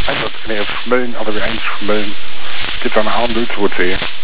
Meneer Vermeulen, alweer eens Vermeulen, dit aan de hand doet, wordt weer.